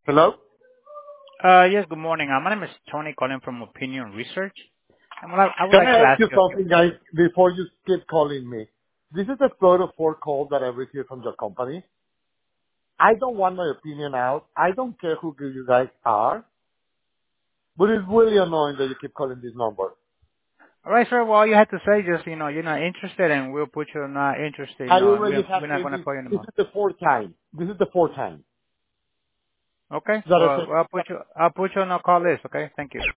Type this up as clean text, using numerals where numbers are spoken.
Hello? Yes, good morning. My name is Tony calling from Opinion Research. And I would Can like I to ask ask you you a few. something, guys, before you keep calling me? This is the third or fourth call that I received from your company. I don't want my opinion out. I don't care who you guys are, but it's really annoying that you keep calling this number. All right, sir. Well, all you had to say just, you're not interested, and we'll put you not interested, I and already have we're not said going to this. call you This anymore. is the fourth time. This is the fourth time Okay? that I Well, said I'll put you on a call list. Okay? Thank you.